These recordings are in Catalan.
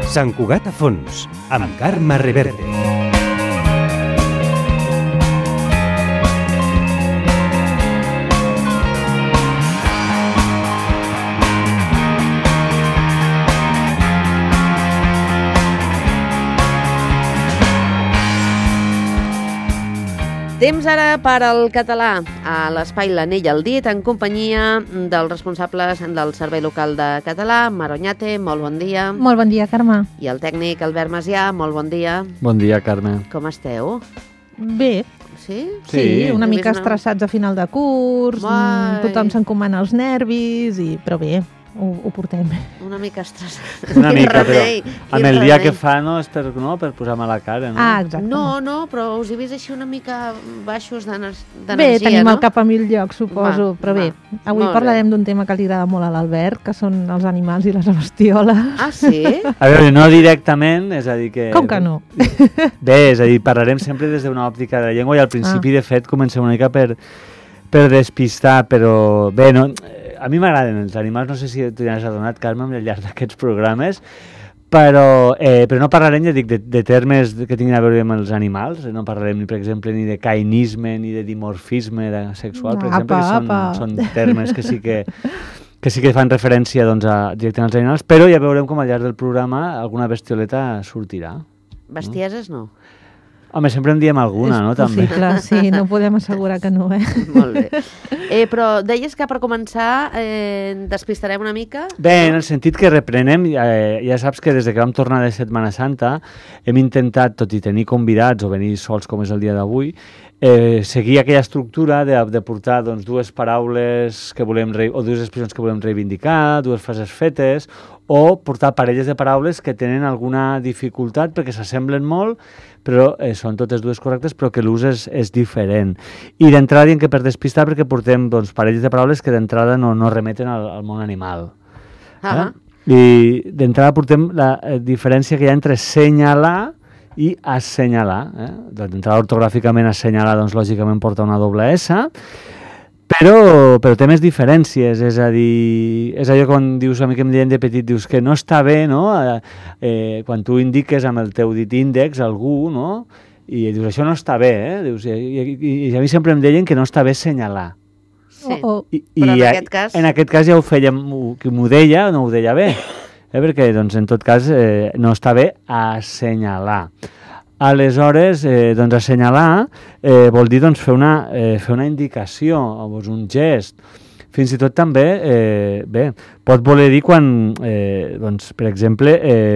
Sant Cugat a fons, amb Carme Reverte. Temps ara per al català a l'Espai l'Anell al dit en companyia dels responsables del Servei Local de Català, Maroñate, molt bon dia. Molt bon dia, Carme. I el tècnic Albert Macià, molt bon dia. Bon dia, Carme. Com esteu? Bé. Sí? Sí, una mica estressats a final de curs, tothom s'encomana els nervis, però bé, ho portem. Una mica estressat. Una mica, però amb el dia que fa no és per posar-me la cara, no? Ah, exacte. No, però us he vist així una mica baixos d'energia, Bé, tenim el cap a mil llocs, suposo, però bé. Avui parlarem d'un tema que li agrada molt a l'Albert, que són els animals i les bestioles. Ah, sí? A veure, no directament, és a dir que... Com que no? Bé, és a dir, parlarem sempre des d'una òptica de la llengua i al principi, de fet, comencem una mica per despistar, però bé, no... A mi m'agraden els animals, no sé si tu ja has adonat, Carme, al llarg d'aquests programes, però no parlarem, ja dic, de termes que tinguin a veure amb els animals, no parlarem, per exemple, ni de cainisme, ni de dimorfisme sexual, per exemple, que són termes que sí que fan referència directament als animals, però ja veurem com al llarg del programa alguna bestioleta sortirà. Bestieses no? Home, sempre en diem alguna, no? És possible, sí, no podem assegurar que no, Molt bé. Però deies que per començar despistarem una mica? Bé, en el sentit que reprenem, ja saps que des que vam tornar de Setmana Santa hem intentat, tot i tenir convidats o venir sols com és el dia d'avui, seguir aquella estructura de portar dues paraules que volem o dues expressions que volem reivindicar, dues frases fetes, o portar parelles de paraules que tenen alguna dificultat perquè s'assemblen molt, però són totes dues correctes, però que l'ús és diferent. I d'entrada diem que per despistar perquè portem parelles de paraules que d'entrada no remeten al món animal. I d'entrada portem la diferència que hi ha entre senyalar i assenyalar. D'entrada, ortogràficament, assenyalar, lògicament, porta una doble S, però té més diferències, és a dir, és allò quan dius, a mi que em deien de petit, dius que no està bé, no?, quan tu indiques amb el teu dit índex algú, no?, i dius, això no està bé, dius, i a mi sempre em deien que no està bé senyalar. Sí, però en aquest cas... En aquest cas ja ho fèiem, qui m'ho deia, no ho deia bé, perquè, en tot cas, no està bé assenyalar. Aleshores, assenyalar vol dir fer una indicació, un gest. Fins i tot també, pot voler dir quan, per exemple,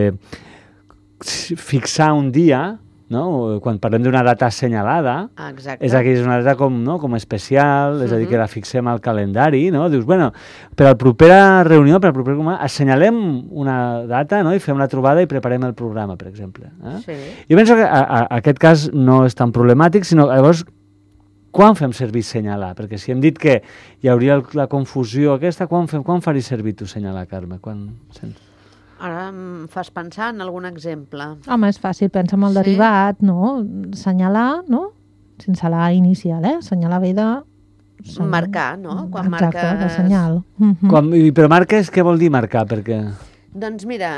fixar un dia, no? Quan parlem d'una data assenyalada, és una data com especial, és a dir, que la fixem al calendari, no? Dius, bueno, per a la propera reunió, per a la propera comanda, assenyalem una data, no?, i fem la trobada i preparem el programa, per exemple. Sí. Jo penso que aquest cas no és tan problemàtic, sinó llavors, quan fem servir senyalar? Perquè si hem dit que hi hauria la confusió aquesta, quan faria servir tu senyalar, Carme? Ara em fas pensar en algun exemple. Home, és fàcil, pensa en el derivat, no? Senyalar, no? Sense la inicial, Senyalar ve de... Marcar, no? Quan exacte, de senyal. Però marques, què vol dir marcar? Perquè... Doncs mira,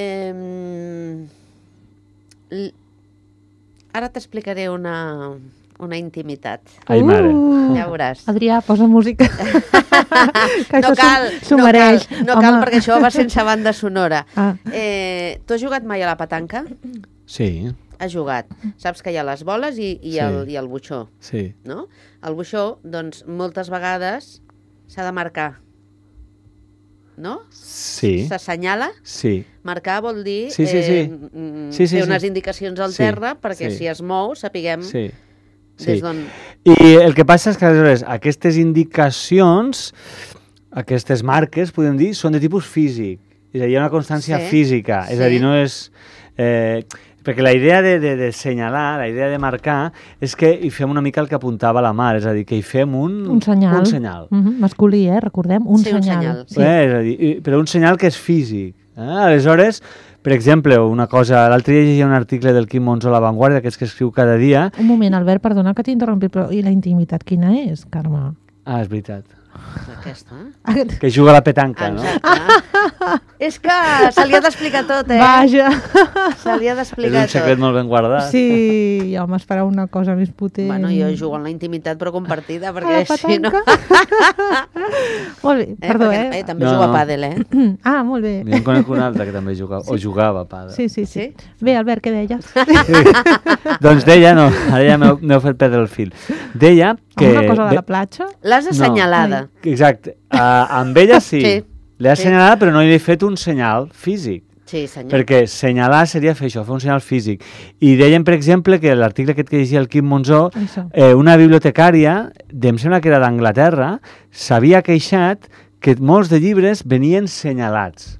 ara t'explicaré una intimitat. Ai, mare. Ja veuràs. Adrià, posa música. No cal, perquè això va sense banda sonora. Tu has jugat mai a la petanca? Sí. Has jugat. Saps que hi ha les boles i el buixó. Sí. No? El buixó, doncs, moltes vegades s'ha de marcar. No? Sí. S'assenyala? Sí. Marcar vol dir fer unes indicacions al terra perquè si es mou sapiguem... Sí. I el que passa és que aleshores aquestes indicacions, aquestes marques, podem dir, són de tipus físic. És a dir, hi ha una constància física. És a dir, no és... perquè la idea de senyalar, la idea de marcar, és que hi fem una mica el que apuntava la Mar, és a dir, que hi fem un senyal. Masculí, recordem, un senyal. Sí. És a dir, però un senyal que és físic. Aleshores... Per exemple, una cosa, l'altre dia llegia un article del Quim Monzó a La Vanguardia, que és que escriu cada dia... Un moment, Albert, perdona que t'he interrompit, però i la intimitat quina és, Carme? Ah, és veritat. Aquesta. Que juga a la petanca, no? És que se li ha d'explicar tot, Vaja. Se li ha És d'explicar un secret tot. molt ben guardat. Sí, jo m'esperava una cosa més potent. Bueno, jo jugo en la intimitat però compartida, A la perquè si no... Molt bé, perdó, perquè, també No, juga no. a pàdel, Ah, molt bé. Jo en conec un altre que també jugava, o jugava a pàdel. Sí. Sí? Bé, Albert, què deies? Doncs deia, no, ara ja m'heu fet perdre el fil. Deia que... Una cosa de la platja? L'has assenyalada. Exacte. Amb ella sí. Sí. L'he Sí. assenyalada, però no li he fet un senyal físic. Sí, senyor. Perquè senyalar seria fer això, fer un senyal físic. I deien, per exemple, que l'article aquest que llegia el Quim Monzó, Això. una bibliotecària, em sembla que era d'Anglaterra, s'havia queixat que molts de llibres venien senyalats.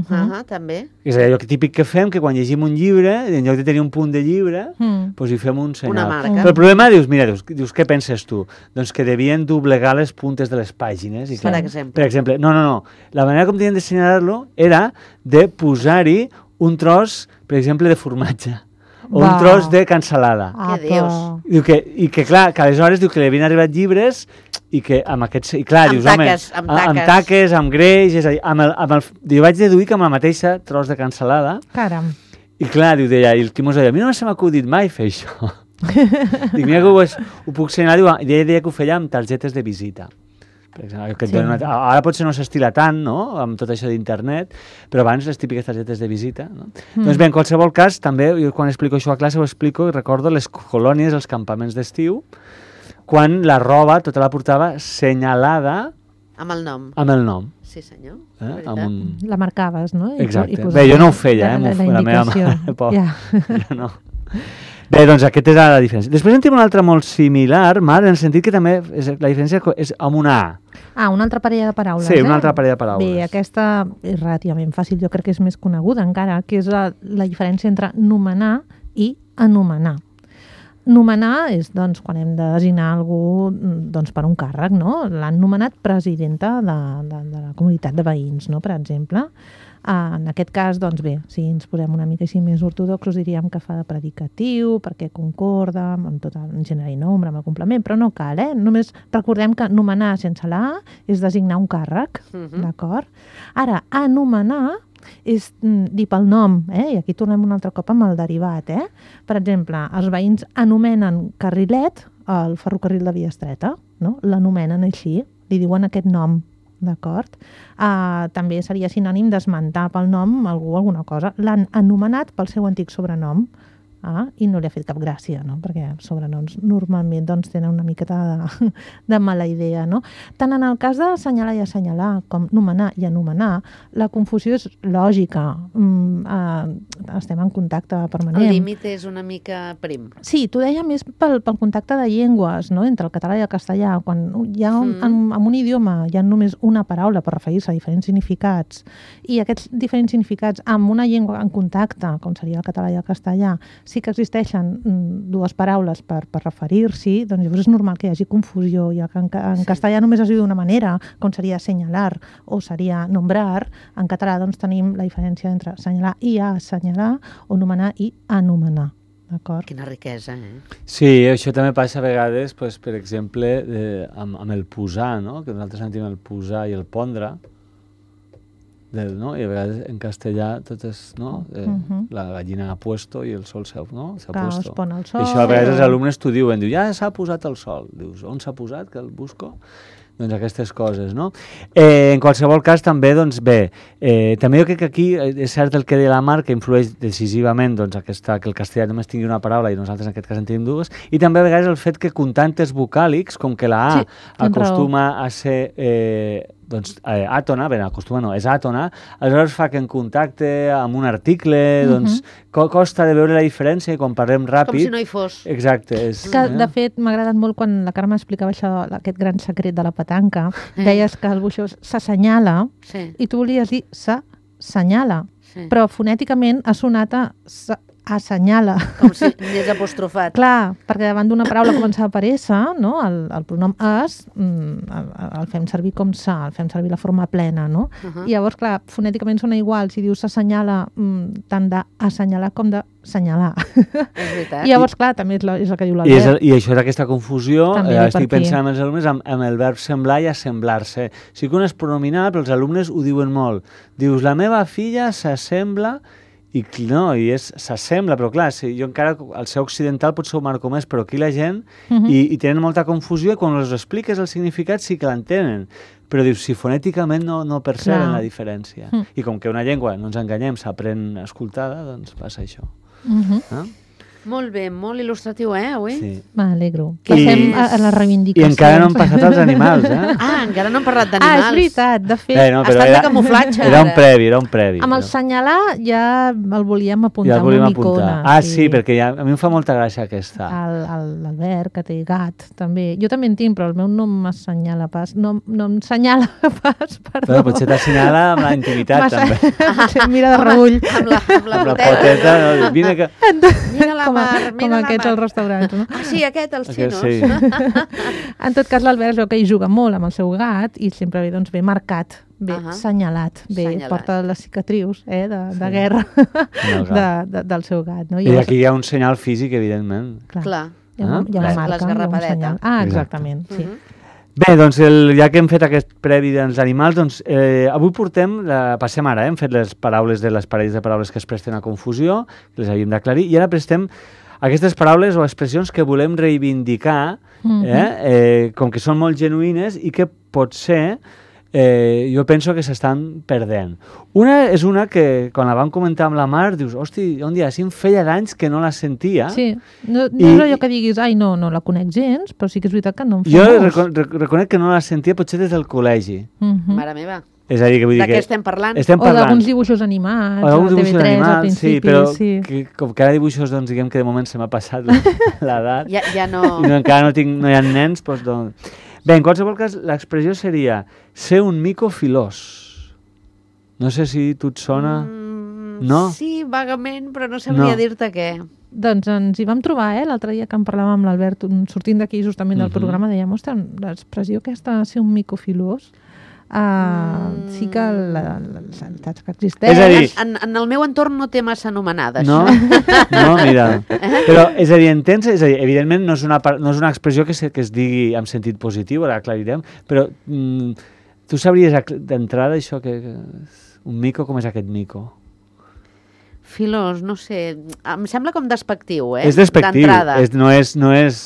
També. És allò típic que fem, que quan llegim un llibre, en lloc de tenir un punt de llibre, doncs hi fem un senyal. Una marca. Però el problema, dius, què penses tu? Doncs que devien doblegar les puntes de les pàgines. I Per clar, exemple. Per exemple, no. La manera com tenien de senyalar-lo era de posar-hi un tros, per exemple, de formatge. O un Va. tros de cansalada. Què dius? Diu que clar, que aleshores diu que li havien arribat llibres i que amb aquests... I clar, Amb dius, taques, home, amb amb taques. taques, amb greix, és a dir, jo vaig deduir que amb la mateixa tros de cansalada, Caram. i clar, diu, deia, i el Quim us deia, a mi no se m'ha acudit mai fer això. Dic, mira que ho puc senyalar, diu, i ella deia que ho feia amb targetes de visita. Per exemple, que et donen ara potser no s'estila tant, no?, amb tot això d'internet, però abans les típiques targetes de visita, no? Doncs bé, en qualsevol cas, també, jo quan explico això a classe ho explico i recordo les colònies, els campaments d'estiu, quan la roba tota la portava senyalada Amb el nom. amb el nom. Sí, senyor. Amb un... La marcaves, no? Exacte. posaves Bé, jo no ho feia, la la meva indicació. mare, pobra. Ja. Jo no. Bé, doncs aquesta és la diferència. Després en tenim una altra molt similar, Mar, en el sentit que també la diferència és amb una A. Ah, una altra parella de paraules, Sí, una altra parella de paraules. Bé, aquesta és relativament fàcil, jo crec que és més coneguda encara, que és la diferència entre nomenar i anomenar. Nomenar és, doncs, quan hem de designar algú doncs, per un càrrec, no? L'han nomenat presidenta de la comunitat de veïns, no?, per exemple. En aquest cas, doncs bé, si ens posem una mica així més ortodoxos, diríem que fa de predicatiu, perquè concorda amb tot el gènere i nombre, amb el complement, però no cal, Només recordem que nomenar sense la A és designar un càrrec, d'acord? Ara, anomenar és dir pel nom, i aquí tornem un altre cop amb el derivat, Per exemple, els veïns anomenen carrilet el ferrocarril de via estreta, no? L'anomenen així, li diuen aquest nom, d'acord? També seria sinònim d'esmentar pel nom algú alguna cosa. L'han anomenat pel seu antic sobrenom i no li ha fet cap gràcia, no? Perquè sobrenoms normalment doncs, tenen una miqueta de mala idea, no? Tant en el cas d'assenyalar i assenyalar com nomenar i anomenar, la confusió és lògica. Estem en contacte permanent. El límit és una mica prim. Sí, t'ho deia més pel contacte de llengües, no?, entre el català i el castellà. Quan hi ha en un idioma hi ha només una paraula per referir-se a diferents significats i aquests diferents significats amb una llengua en contacte, com seria el català i el castellà, sí que existeixen dues paraules per referir-s'hi, doncs llavors és normal que hi hagi confusió, i que en castellà només es diu d'una manera, com seria assenyalar o seria nombrar. En català doncs tenim la diferència entre assenyalar i assenyalar o nomenar i anomenar. D'acord? Quina riquesa, Sí, això també passa a vegades, doncs, per exemple, amb el posar, no? Que nosaltres sentim el posar i el pondre, no? I a vegades en castellà tot és, no? La gallina ha puesto i el sol s'ha puesto. Es pon el sol. I això a vegades els alumnes t'ho diuen, ja s'ha posat el sol. Dius, on s'ha posat, que el busco? Doncs aquestes coses, no? En qualsevol cas, també, doncs bé, també jo crec que aquí és cert el que deia la Mar, que influeix decisivament doncs, que el castellà només tingui una paraula i nosaltres en aquest cas en tenim dues, i també a vegades el fet que comptantes vocàlics, com que la A acostuma a ser àtona, bé, acostuma no, és àtona, aleshores fa que en contacte amb un article, doncs, costa de veure la diferència i quan parlem ràpid... Com si no hi fos. Exacte. De fet, m'ha agradat molt quan la Carme explicava això, aquest gran secret de la petanca. Deies que el buixó s'assenyala i tu volies dir s'assenyala, però fonèticament ha sonat a assenyala. Com si anés apostrofat. Clar, perquè davant d'una paraula comença a aparèixer, no? El pronom es, el fem servir com sa, el fem servir la forma plena, no? I llavors, clar, fonèticament sona igual si dius s'assenyala tant d'assenyalar com de senyalar. És veritat. I llavors, clar, també és el que diu l'Albert. I això és aquesta confusió, També ve per estic aquí. pensant amb els alumnes, amb el verb semblar i assemblar-se. Sí que un és pronominal, però els alumnes ho diuen molt. Dius, la meva filla s'assembla, i no, i s'assembla, però clar, si jo encara, al ser occidental potser ho marco més, però aquí la gent, i tenen molta confusió, i quan els expliques el significat sí que l'entenen. Però dius, si fonèticament no perceben la diferència. I com que una llengua, no ens enganyem, s'aprèn escoltada, doncs passa això. Molt bé, molt il·lustratiu, avui? Sí. M'alegro. Passem a les reivindicacions. I encara no hem passat als animals, Encara no hem parlat d'animals. És veritat, de fet. No, Estan de camuflatge, era un ara. previ. Amb el senyalar ja el volíem apuntar ja el volíem amb una icona. apuntar. Sí, perquè a mi em fa molta gràcia aquesta. L'Albert, que té gat, també. Jo també en tinc, però el meu no m'assenyala pas. No em senyala pas, perdó. Però potser t'assenyala amb la intimitat, també. Potser mira de rebull. Amb la Amb la poteta. poteta, no? Vine que... Mira la mar, Com mira la aquests mar. als restaurants, no? Sí, aquest, els xinos. Sí. En tot cas, l'Albert es veu que hi juga molt amb el seu gat i sempre ve, doncs, ben marcat, senyalat, porta les cicatrius de guerra del seu gat. No? I aquí hi ha un senyal físic, evidentment. Clar. Hi ha una marca, l'esgarrapadeta. Exactament, sí. Bé, doncs ja que hem fet aquest previ dels animals, doncs avui passem ara, hem fet les paraules de les parelles de paraules que es presten a confusió, que les havíem d'aclarir, i ara prestem aquestes paraules o expressions que volem reivindicar, com que són molt genuïnes i que potser jo penso que s'estan perdent. Una és una que, quan la vam comentar amb la Mar, dius, hosti, un dia, si em feia d'anys que no la sentia. Sí, no és allò que diguis, no la conec gens, però sí que és veritat que no em fa molts. Jo reconec que no la sentia potser des del col·legi. Mare meva. És a dir, que vull dir de què estem parlant? O d'alguns dibuixos animats, a TV3 al principi. Sí, però com que ara dibuixos, doncs diguem que de moment se m'ha passat l'edat. Ja no... I encara no hi ha nens, doncs... Bé, en qualsevol cas, l'expressió seria ser un mico filós. No sé si tu et sona... No? Sí, vagament, però no sabria dir-te què. Doncs ens hi vam trobar, l'altre dia que en parlàvem amb l'Albert, sortint d'aquí justament del programa, dèiem, ostres, l'expressió aquesta de ser un mico filós, sí que saps que existeix. És a dir, en el meu entorn no té massa anomenades. No, mira. Però, és a dir, entens? És a dir, evidentment no és una expressió que es digui en sentit positiu, ara aclarirem, però tu sabries d'entrada això que un mico, com és aquest mico? Filós, no sé, em sembla com despectiu, És despectiu, no és...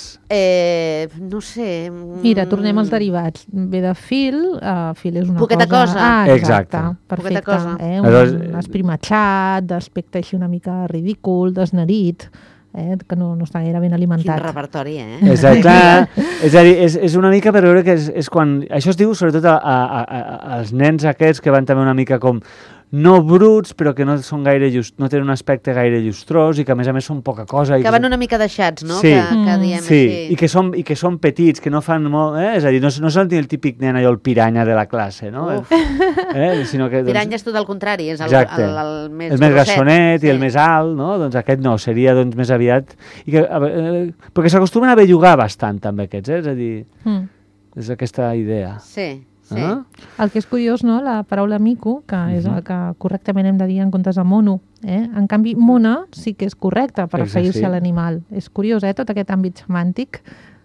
no sé... Mira, tornem als derivats. Ve de fil, fil és una poqueta cosa. Exacte, perfecte. Poqueta cosa. Un esprimatxat, d'aspecte així una mica ridícul, desnerit, que no està gaire ben alimentat. Quin repertori, Exacte. És a dir, és una mica per veure que és quan... Això es diu sobretot als nens aquests que van també una mica com... no bruts, però que no són gaire no tenen un aspecte gaire llustrós i que a més són poca cosa. Que van una mica deixats, no? Sí, que diem sí. Així. I que són petits, que no fan molt... És a dir, no són el típic nen allò, el piranya de la classe, no? Sinó que, piranya és tot el contrari, és el més el més grassonet i el més alt, no? Doncs aquest no, seria més aviat... Però que s'acostumen a bellugar bastant, també, aquests, és a dir, és aquesta idea. Sí. Sí. El que és curiós, no?, la paraula mico, que és el que correctament hem de dir en comptes de mono. En canvi, mona sí que és correcte per referir-se a l'animal. És curiós, tot aquest àmbit semàntic.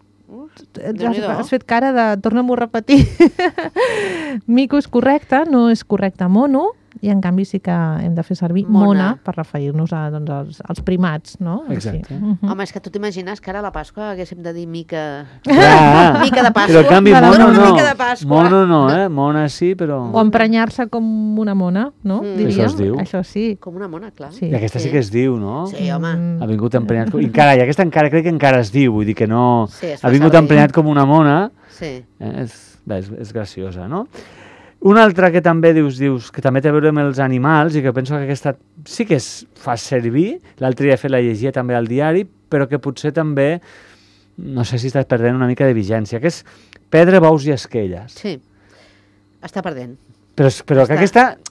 Has fet cara de... Torna-m'ho a repetir. Mico és correcte, no és correcte mono, i en canvi sí que hem de fer servir mona per referir-nos als primats, no? Exacte. Home, és que tu t'imagines que ara a la Pasqua haguéssim de dir mica... Mica de Pasqua. Però en canvi mono no. Mica de Pasqua. Mono no, Mona sí, però... O emprenyar-se com una mona, no? Això es diu. Això sí. Com una mona, clar. I aquesta sí que es diu, no? Sí, home. Ha vingut emprenyat... I aquesta encara crec que encara es diu, vull dir que no... Ha vingut servir. emprenyat com una mona. Sí. És graciosa, no? Una altra que també dius que també té a veure amb els animals i que penso que aquesta sí que es fa servir, l'altre dia he fet la llegia també al diari, però que potser també, no sé si estàs perdent una mica de vigència, que és pedra, bous i esquelles. Sí, està perdent. Però que aquesta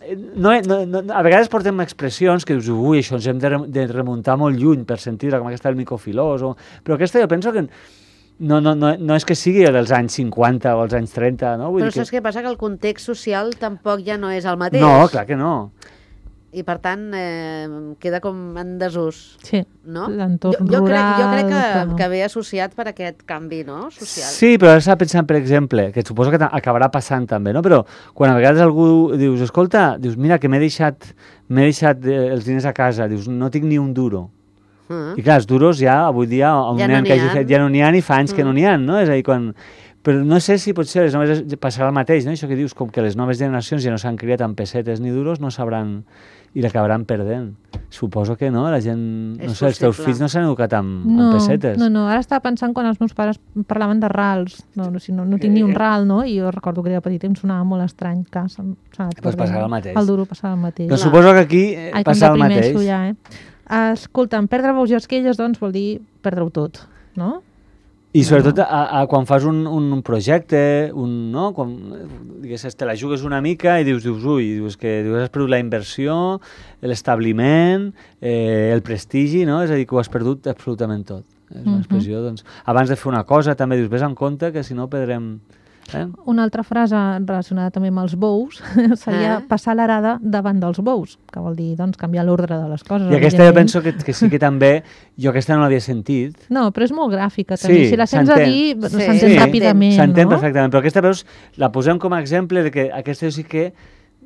a vegades portem expressions que dius, ui, això ens hem de remuntar molt lluny per sentir-la, com aquesta del micofilós, però aquesta jo penso que no és que sigui dels anys 50 o els anys 30, no? Però saps què passa? Que el context social tampoc ja no és el mateix. No, clar que no. I, per tant, queda com en desús. Sí, no? l'entorn jo rural... crec que ve associat per aquest canvi, no?, social. Sí, però ara s'ha pensant, per exemple, que suposo que acabarà passant també, no? Però quan a vegades algú dius, escolta, dius, mira, que m'he deixat els diners a casa, dius, no tinc ni un duro. I clar, els duros ja, avui dia, un nen que hagi fet, ja no n'hi ha i fa anys que no n'hi ha, no? És a dir, quan... Però no sé si potser les noves passarà el mateix, no? Això que dius, com que les noves generacions ja no s'han criat amb pessetes ni duros, no sabran i l'acabaran perdent. Suposo que no, la gent... No sé, els teus fills no s'han educat amb pessetes. No, ara estava pensant quan els meus pares parlaven de rals. No tinc ni un ral, no? I jo recordo que era petit i em sonava molt estrany que s'ha anat Pues passarà el mateix. El duro passava el mateix. Però suposo que aquí passarà el mateix. Ja, escolta'm, perdre bous i esquelles, doncs, vol dir perdre-ho tot, no? I sobretot quan fas un projecte, no? Quan, digues, te la jugues una mica i dius que has perdut la inversió, l'establiment, el prestigi, no? És a dir, que ho has perdut absolutament tot. És una expressió, doncs... Abans de fer una cosa també dius, ves en compte que si no perdrem... Una altra frase relacionada també amb els bous seria passar l'arada davant dels bous, que vol dir, doncs, canviar l'ordre de les coses. I aquesta jo penso que sí que també, jo aquesta no l'havia sentit. No, però és molt gràfica també. Si la sents a dir, s'entén ràpidament. S'entén perfectament, però aquesta veus, la posem com a exemple de que aquesta sí que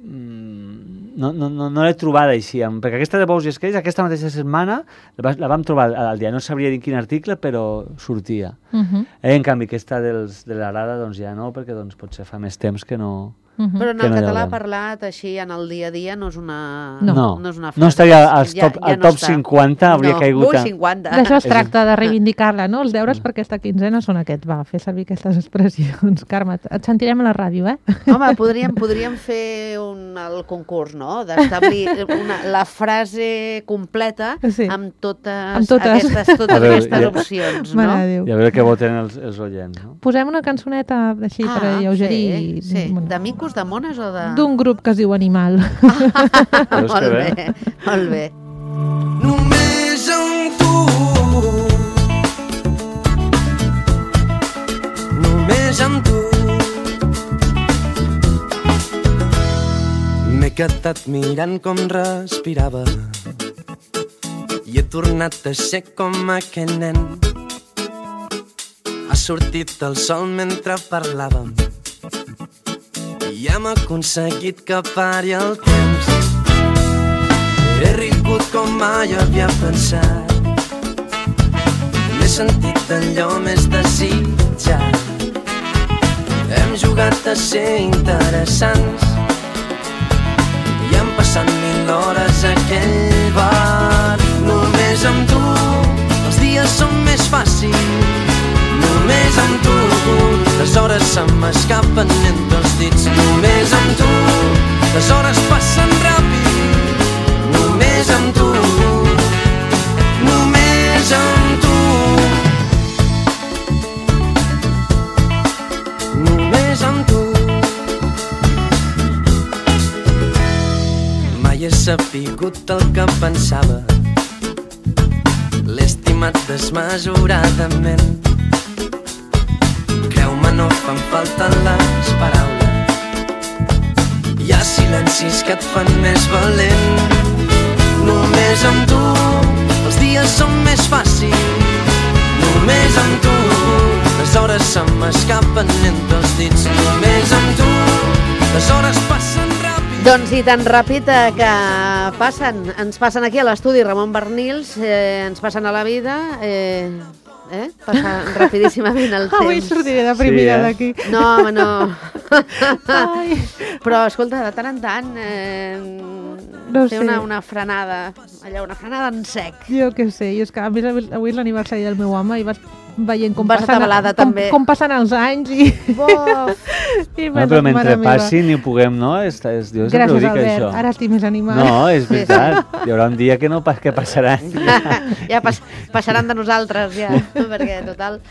no l'he trobada així, perquè aquesta de bous i esquells, aquesta mateixa setmana la vam trobar al dia, no sabria dir quin article, però sortia. En canvi, aquesta de l'arada, doncs ja no, perquè potser fa més temps que no... Però en el català parlat així en el dia a dia no és una frase. No estaria al top 50, hauria caigut... No, 50. D'això es tracta, de reivindicar-la, no? Els deures per aquesta quinzena són aquests. Va, fer servir aquestes expressions. Carme, et sentirem a la ràdio, Home, podríem fer el concurs, no? D'establir la frase completa amb totes aquestes opcions, no? I a veure què voten els oients, no? Posem una cançoneta així per alleugerir... Sí, de micos, de mones o de... D'un grup que es diu Animal. Molt bé. Només amb tu, només amb tu, m'he quedat mirant com respirava i he tornat a ser com aquell nen. Ha sortit el sol mentre parlàvem i hem aconseguit que pari el temps. He rigut com mai havia pensat, m'he sentit allò més desitjat. Hem jugat a ser interessants i hem passat 1000 hores a aquell bar. Només amb tu els dies són més fàcils, només amb tu les hores se m'escapen entre els dits. Només amb tu les hores passen ràpid, només amb tu, només amb tu, només amb tu. Mai he sapigut el que pensava, l'he estimat desmesuradament. Creu-me, no fan falta les paraules, hi ha silencis que et fan més valent. Només amb tu els dies són més fàcils, només amb tu les hores se m'escapen entre els dits. Només amb tu les hores passen ràpid. Doncs i tan ràpid que ens passen aquí a l'estudi Ramon Barnils, ens passen a la vida... Passa rapidíssimament el temps. Avui sortiré deprimida d'aquí. No, home, no. Però, escolta, de tant en tant, fer una frenada, allà, una frenada en sec. Jo què sé, i és que a més avui és l'aniversari del meu home i vaig veient com passen els anys i... Però mentre passin i ho puguem, no? Gràcies, Albert, ara estic més animat. No, és veritat, hi haurà un dia que passaran. Ja passaran de nosaltres, ja, perquè total...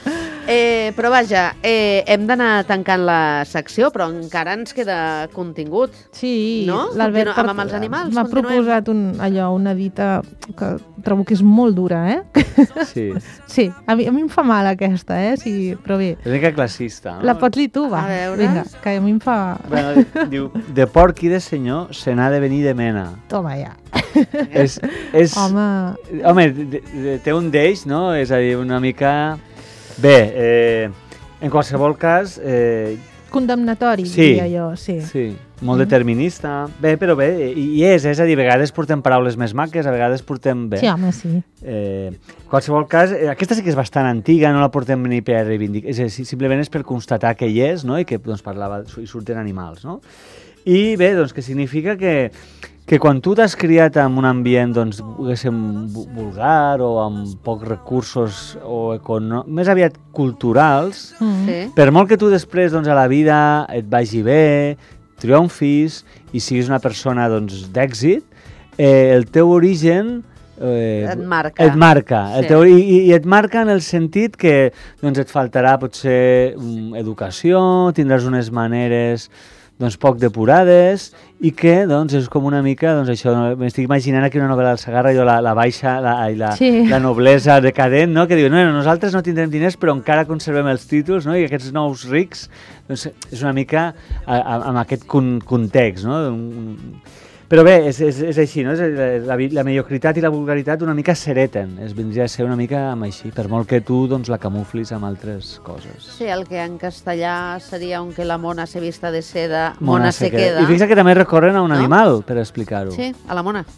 Però vaja, hem d'anar tancant la secció, però encara ens queda contingut. Sí, No? l'Albert Amb els animals, m'ha continuem. proposat una dita que trobo que és molt dura, eh? Sí. Sí, a mi em fa mal aquesta, sí, però bé. És una mica classista, no? La pots dir tu, va. A veure. Vinga, que a mi em fa... Bueno, diu, de porc i de senyor se n'ha de venir de mena. Toma, ja. És, Home, té un d'ells, no? És a dir, una mica... Bé, en qualsevol cas... condemnatori, Sí. diria jo, sí. Sí, molt determinista. Bé, però bé, i és a dir, a vegades portem paraules més maques, a vegades portem bé. Sí, home, sí. En qualsevol cas, aquesta sí que és bastant antiga, no la portem ni per reivindicar, és a dir, simplement és per constatar que hi és, no?, i que doncs, parlava, i surten animals, no? I bé, doncs, que significa que quan tu t'has criat en un ambient, doncs, diguéssim, vulgar o amb pocs recursos o més aviat culturals, Sí. per molt que tu després, doncs, a la vida et vagi bé, triomfis i siguis una persona, doncs, d'èxit, el teu origen Et marca. Et marca. Sí. El teu, i et marca en el sentit que doncs, et faltarà potser educació, tindràs unes maneres doncs, poc depurades i que doncs, és com una mica, doncs, això, m'estic imaginant aquí una novel·la del Segarra, la baixa, Sí. la noblesa decadent, no? Que diu, no, nosaltres no tindrem diners però encara conservem els títols, no? I aquests nous rics, doncs, és una mica amb aquest context, no? Però bé, és així, no? La mediocritat i la vulgaritat una mica s'hereten, vindria a ser una mica amb així, per molt que tu doncs, la camuflis amb altres coses. Sí, el que en castellà seria aunque la mona se vista de seda, mona se queda. I fixa que també recorren a un No? animal per explicar-ho. Sí, a la mona.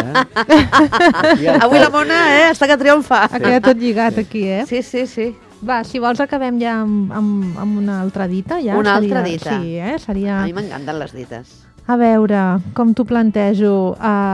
Ja Avui està. la mona està que triomfa. Ha quedat tot lligat aquí, Sí, sí, sí. Va, si vols acabem ja amb una altra dita. Ja Una seria, altra dita. Sí, seria... A mi m'encanten les dites. A veure, com t'ho plantejo,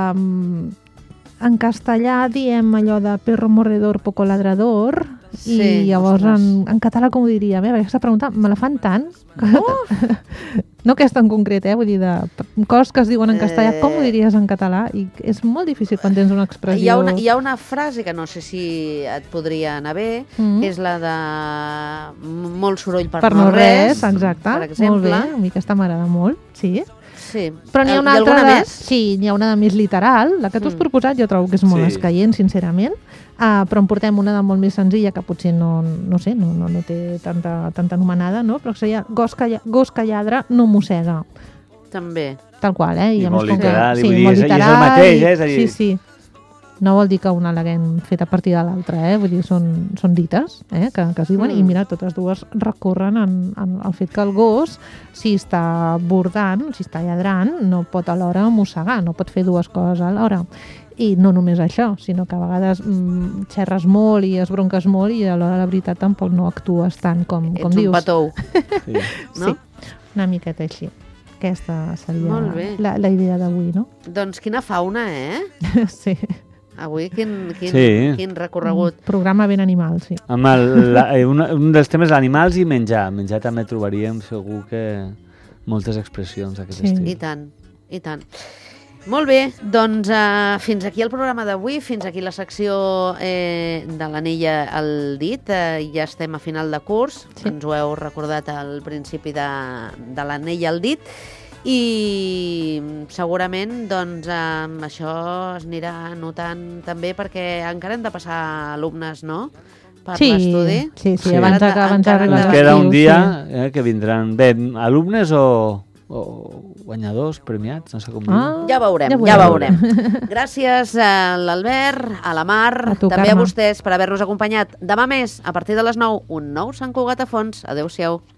en castellà diem allò de perro mordedor, poco ladrador, Sí, i llavors ostres. en català com ho diria? Bé, aquesta pregunta me la fan tant, que, no aquesta en concret, vull dir, de coses que es diuen en castellà, com ho diries en català? I és molt difícil quan tens una expressió... Hi ha una frase que no sé si et podria anar bé, que és la de molt soroll per no res, exacte, per molt exemple. bé, a mi aquesta m'agrada molt, sí. Sí. Però n'hi ha una I altra alguna de... més? Sí, n'hi ha una de més literal. La que tu has proposat jo trobo que és molt Sí. escaient, sincerament. Però en portem una de molt més senzilla que potser no sé, no té tanta anomenada, no? Però seria gos que lladra no mossega. També. Tal qual, I a molt més com que- literal, i sí, vull dir, molt és el literal, mateix, és a dir- Sí, sí. No vol dir que una l'haguem fet a partir de l'altra, vull dir, són dites que es diuen, i mira, totes dues recorren al fet que el gos, si està bordant, si està lladrant, no pot alhora mossegar, no pot fer dues coses alhora. I no només això, sinó que a vegades xerres molt i es bronques molt i alhora la veritat tampoc no actues tant com Ets dius. un patou. Sí. No? Sí, una miqueta així. Aquesta seria Molt bé. la idea d'avui, no? Doncs quina fauna, Sí. Avui Sí. quin recorregut. Programa ben animal, sí. Amb un dels temes animals i menjar. Menjar també trobaríem segur que moltes expressions d'aquest Sí. estil. I tant, i tant. Molt bé, doncs fins aquí el programa d'avui, fins aquí la secció de l'anella al dit. Ja estem a final de curs, Sí. ens ho heu recordat al principi de l'anella al dit, i segurament doncs, això es anirà notant també perquè encara hem de passar alumnes, no?, per l'estudi. Sí, Sí. abans Encara d'arribar hem Ens de- queda un l'estiu, dia que vindran bé, alumnes o guanyadors, premiats, no sé com dir. Ja veurem, Ja ja veurem. veurem. Gràcies a l'Albert, a la Mar, A tu, també a Carme. vostès per haver-nos acompanyat. Demà més, a partir de les 9, un nou Sant Cugat a fons. Adéu-siau.